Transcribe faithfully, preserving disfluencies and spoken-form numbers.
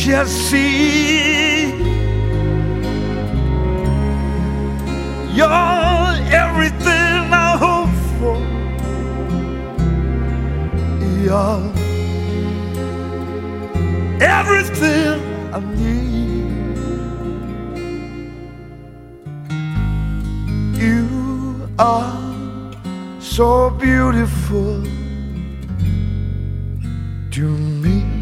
shall see. You're everything I hope for. You're everything I need. You are so beautiful to me.